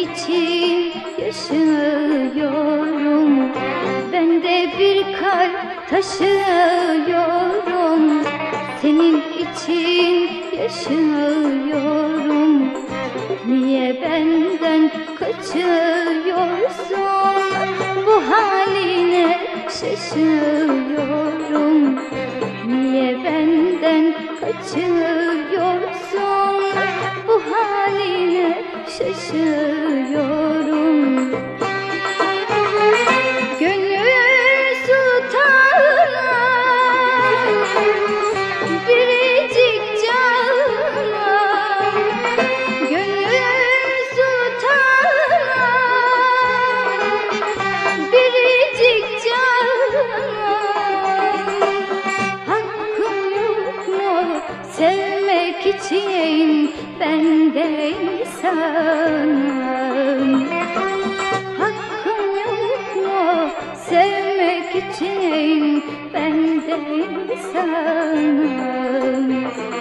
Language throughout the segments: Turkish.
için yaşıyorum. Ben de bir kalp taşıyorum. Senin için yaşıyorum. Niye benden kaçıyorsun? Bu haline şaşıyorum. Niye benden kaçıyorsun? Bu haline şaşıyorum. Gönül sultanı, biricik canım. Gönül sultanı, biricik canım. Hakkım yok mu sevmek için bende insanım? Hakkım yok mu sevmek için bende insanım?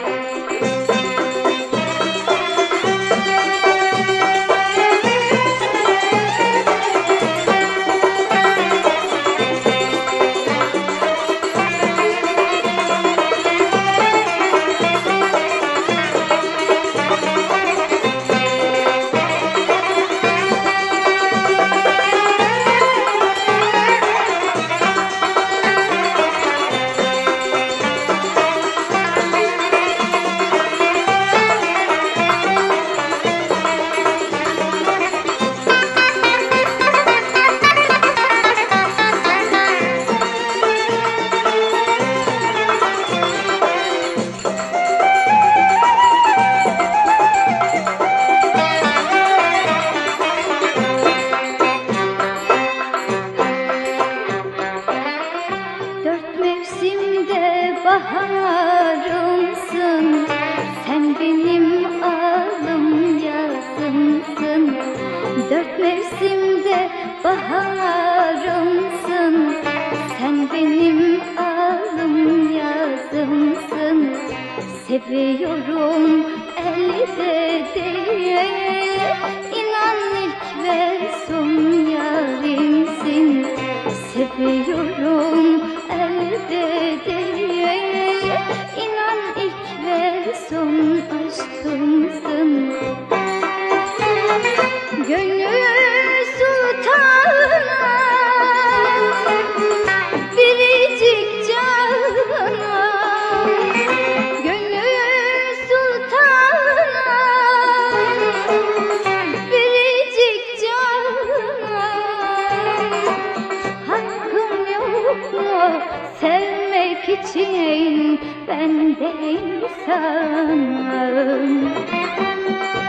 Baharımsın, sen benim alım yazımsın. Dört mevsimde baharımsın, sen benim alım yazımsın. Seviyorum elde değil, inan ilk ve son yarimsin. Seviyorum elde değil, İnan ilk ve son aşkımsın. Gönül sultanı, biricik canım. Gönül sultanı, biricik canım. Hakkım yok mu sevmek için bende insanım?